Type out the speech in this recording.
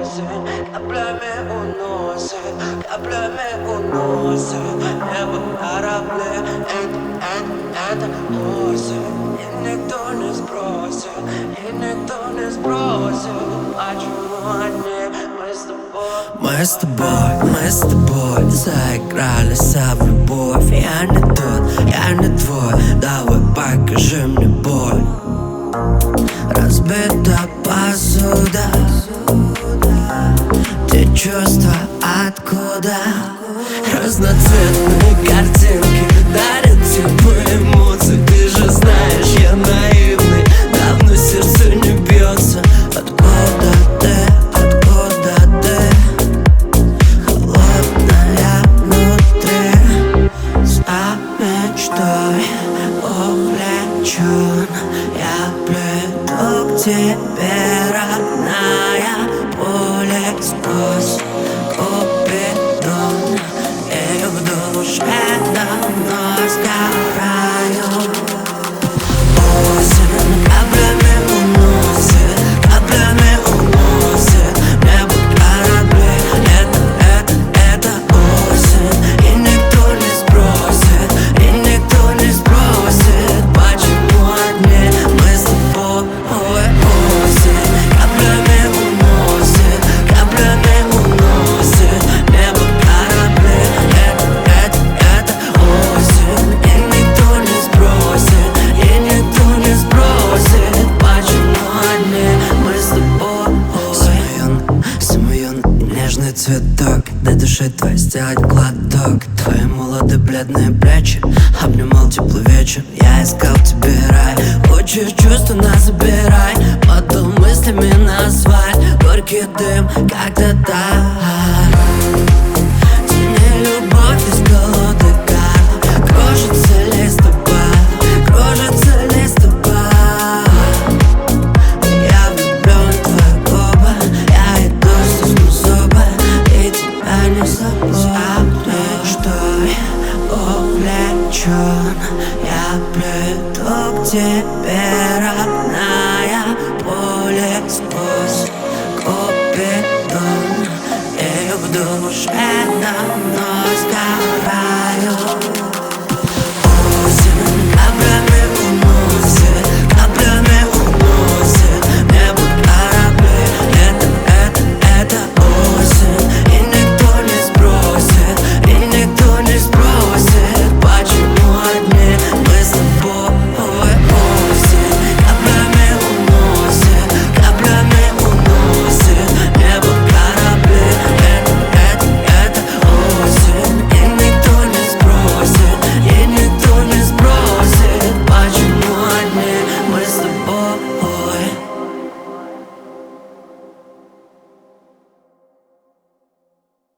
каплями уносит небо корабли. Это осень, и никто не спросит, почему одни мы с тобой. Мы с тобой заигрались в любовь. Я не тот, я не твой, давай покажи мне боль. Разбита посуда, те чувства откуда? Разноцветные картинки дарят теплые эмоции. Ты же знаешь, я наивный, давно сердце не бьется. Откуда ты, холодная внутри, за мечтой увлечен. Я приду к тебе, родная, пуля сквозь Купидон, и в душе давно сгораю. Осень каплями уносит небо корабли. Это осень, и никто не спросит, почему одни мы с тобой. Осень каплями уносит небо корабли. Это осень, и никто не спросит, почему одни мы с тобой. Самоюн, нежный цветок, дай душе твоей сделать глоток. Твои молодые бледные плечи, обнимал теплый вечер. Я искал тебе рай, хочешь чувственно забирай, потом мыслями назвать. Горький дым, как-то так. Тяни любовь из колоды карт, кружится листопад. Я влюблен в твои губы, я иду стиснув зубы, и тебя не забуду. Мечтой увлечен, я приду к тебе, родная, пуля сквозь Купидон, и в душе